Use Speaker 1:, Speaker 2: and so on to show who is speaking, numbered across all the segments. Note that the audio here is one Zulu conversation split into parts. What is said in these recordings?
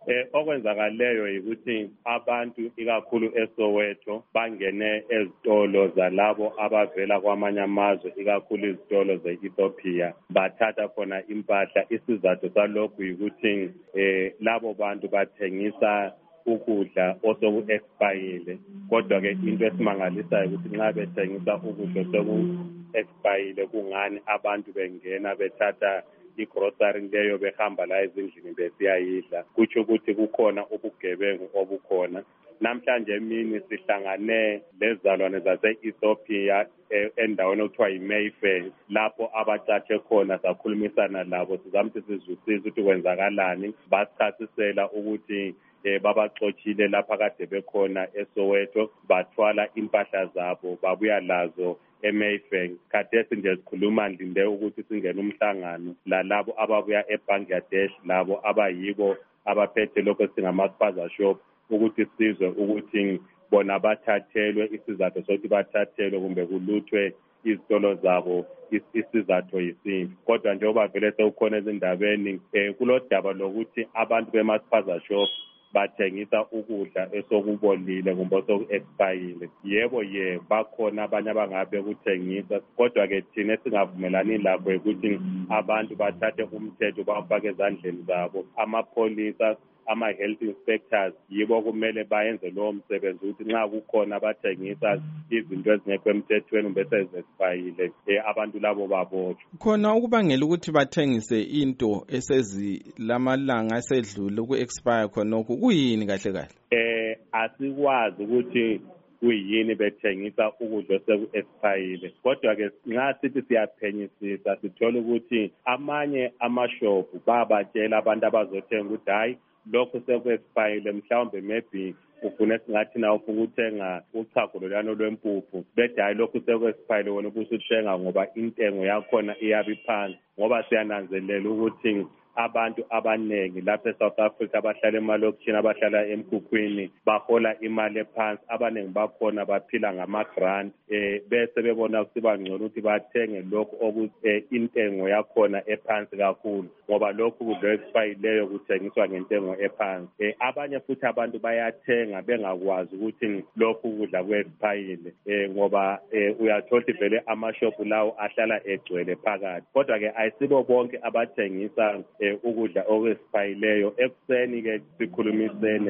Speaker 1: Okwenzakaleyo yikuthi abantu ikakhulu eSoweto bangene ezitolo zalabo abavela kwamanye amazwe ikakhulu izitolo ze-Ethiopia bathatha khona impahla. Isizathu salokhu yikuthi labo bantu bathengisa ukudla osoku-expayile. Kodwa-ke into esimangalisayo ukuthi nxa bethengisa ukudla osoku-expayile kungani abantu bengena bethatha igrocery leyo behamba la ezindlini besiyayidla. Kutsho ukuthi kukhona ubugebengu obukhona. Namhlanje emini sihlangane lezalwane zase-Ethiopia endaweni okuthiwa yi-Mayfair lapho abacatshe khona sakhulumisana labo sizama ukuthi sizwisise ukuthi kwenzakalani. Basichasisela ukuthi babaxotshile lapha kade bekhona eSoweto bathwala impahla zabo babuya lazo eMayfair. Khathesi nje sikhuluma ndinde ukuthi singene umhlangano lalabo ababuya eBangladesh labo abayibo abaphethe lokho esingama-spaza shop ukuthi sizwe ukuthi bona bathathelwe isizathu sokuthi bathathelwe kumbe kuluthwe izitolo zabo isizathu yisiphi. Kodwa njengoba vele sekukhona ezindabeni kulodaba lokuthi abantu bema-spaza shop bathengisa ukudla esokubolile kumbe osoku-expayile. Yebo bakhona abanye abangabe kuthengisa, kodwa-ke thina esingavumelani lakho ukuthi abantu bathathe umthetho bawufake ezandleni zabo. Amapholisa ama-health inspectors yibo kumele bayenze lowo msebenzi ukuthi nxa kukhona abathengisa izinto ezingekho emthethweni kumbe sezexpayile abantu labo babotshwe.
Speaker 2: Khona ukubangela ukuthi bathengise into esezilamalanga esedlule uku-expire khonokho kuyini kahle kahle?
Speaker 1: Asikwazi ukuthi kuyini bethengisa ukudla oseku-expayile. Kodwa-ke nxa sithi siyaphenyisisa sithola ukuthi amanye amashopu babatshela abantu abazothenga ukuthi hayi lokhu seku-expayile mhlawumbe maybe ufuna singathi na ufuna ukuthenga uchago loluyana lwempuphu bethi hayi lokhu seku-expayile wena ubusuthenga ngoba intengo yakhona iyabe iphansi. Ngoba siyananzelela ukuthi abantu abanengi lapha eSouth Africa abahlala emalokishini abahlala emkhukhwini bahola imali ephansi. Abanengi bakhona baphila ngama-grant bese bebona kusiba ngcono ukuthi bathenge lokhu intengo yakhona ephansi kakhulu ngoba lokhu kudla expayileyo kuthengiswa ngentengo ephansi. Abanye futhi abantu bayathenga bengakwazi ukuthi lokhu kudla ku-expayile ngoba uyathola ukuthi vele amashopu lawo ahlala egcwele phakathi. Kodwa-ke ayisibo bonke abathengisa ukudla okwesipayileyo. Ekuseni-ke sikhulumisene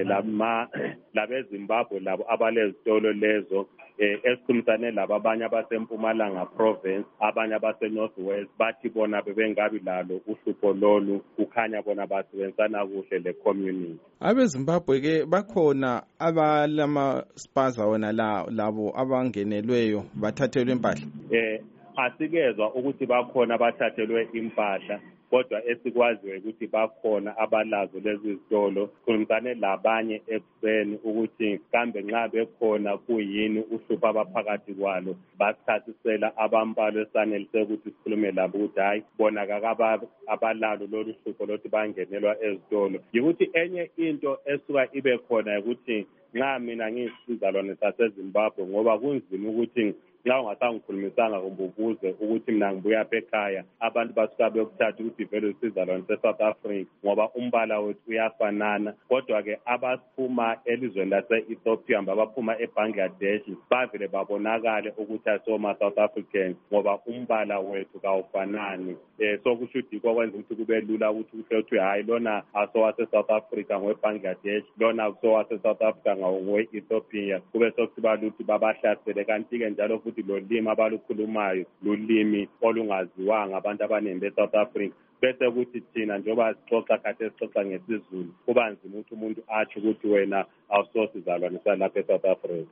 Speaker 1: labeZimbabwe labo abalezitolo lezo esikhulumisane labo abanye abasempumalanga province abanye abase-North West bathi bona bebengabi lalo uhlupho lolu kukhanya bona basebenzisana kuhle le-community.
Speaker 2: AbeZimbabwe-ke bakhona abalama-spaza wona labo abangenelweyo bathathelwe impahla?
Speaker 1: Asikezwa ukuthi bakhona abathathelwe impahla, kodwa esikwaziyo ukuthi bakhona abalazo lezi zitolo. Sikhulumisane labanye ekuseni ukuthi kambe nxa bekhona kuyini uhlupho abaphakathi kwalo. Basichasisela abambalwa esanelise ukuthi sikhulume labo ukuthi hayi bona abalalo lolu hlupho lokuthi bangenelwa ezitolo. Yikuthi enye into esuka ibe khona ukuthi nxa mina ngiyisizalwane saseZimbabwe ngoba kunzima ukuthi nxa ungasangikhulumisanga kumbe ubuze ukuthi mina ngibuya apha ekhaya abantu basuka bekuthatha ukuthi vele usizalwane se-South Africa ngoba umbala wethu uyafanana. Kodwa-ke abaphuma elizweni lase-Ethiopia abaphuma eBangladesh bavele babonakale ukuthi asoma-South Africans ngoba umbala wethu kawufanani. So kusho ukuthi kokwenza ukuthi kube lula ukuthi kuhle ukuthi hayi lona asowase-South Africa ngoweBangladesh lona asowase-South Africa ngowe-Ethiopia kube sokusiba ukuthi babahlasele. Kanti-ke njalo futhi lolimi abalukhulumayo lulimi olungaziwanga abantu abaningi be-South Africa. Bese ukuthi thina njengoba sixoxa khathesi sixoxa ngesiZulu kuba nzima ukuthi umuntu atsho ukuthi wena awusosizalwane salapha eSouth Africa.